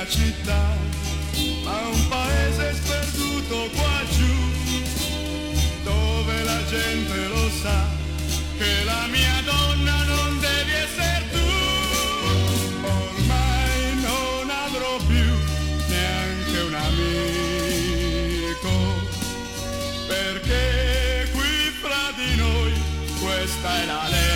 città, ma un paese sperduto qua giù, dove la gente lo sa che la mia donna non devi essere tu. Ormai non avrò più neanche un amico, perché qui fra di noi questa è la legge.